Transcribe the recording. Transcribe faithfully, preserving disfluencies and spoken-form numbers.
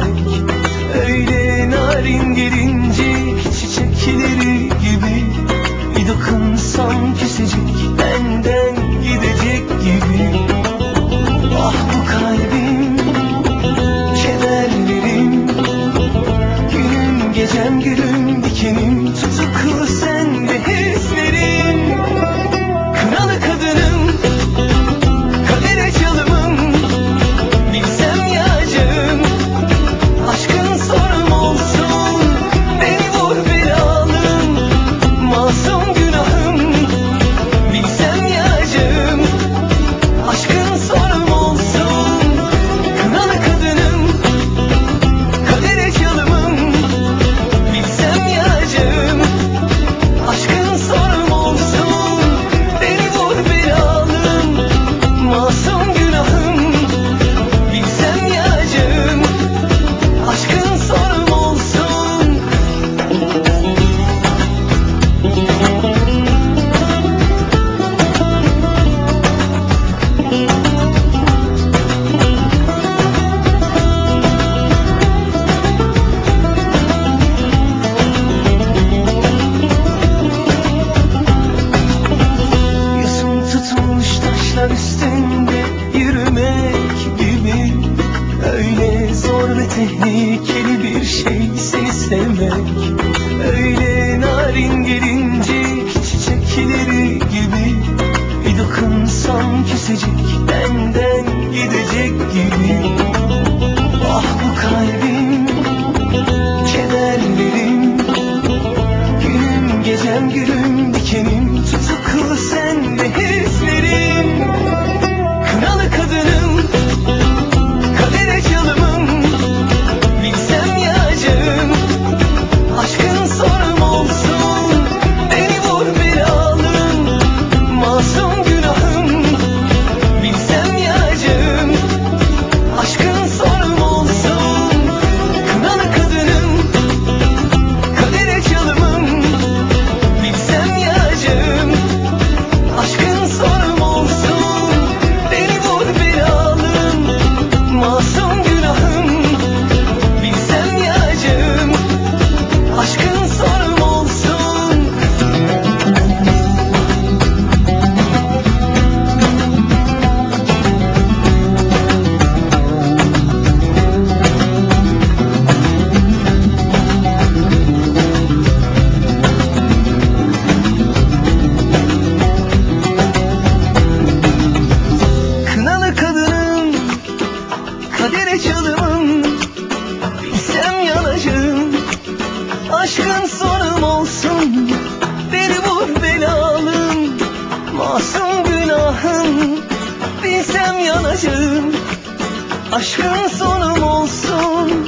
sevmek. Öyle narin gelince çiçekleri gibi, bir dokunsam küsecek, benden gidecek gibi. Ah bu kalbim, kederlerim, günüm gecem gülüm dikenim, tutuklu sende hislerim. Kınalı kadınım, kadere çalımım, bilsem yağacağım, aşkın sorum olsun. Beni vur belalım, masum günahım, bilsem yağacağım, aşkın sorum olsun. Kınalı kadınım, kadere çalımım, bilsem yağacağım, aşkın sorum olsun. Beni vur belalım, masum günahım, bilsem yağacağım, aşkın sorum olsun. Yosun tutmuş taşlar üstünde yürümek gibi, öyle zor ve tehlikeli bir şey seni sevmek. Öyle narin gelince çiçekleri gibi, bir dokunsam küsecek, benden gidecek gibi. Ah bu kalbim, kederlerim, günüm gecem gülüm dikenim, tutuklu sende hislerim. Kınalı kadınım, kadere çalımım, bilsem yağacağım, aşkın sorum olsun. Beni vur belalım, masum günahım, bilsem yağacağım, aşkın sorum olsun. Kınalı kadınım, kadere çalımım, bilsem yağacağım, aşkın sorum olsun. Beni vur belalım, masum günahım, bilsem yağacağım, aşkın sorum olsun. Kınalı kadınım, kadere çalımım, bilsem yanacağım, aşkın sorum olsun. Beni vur belalım, masum günahım, bilsem yanacağım, aşkın sonum olsun.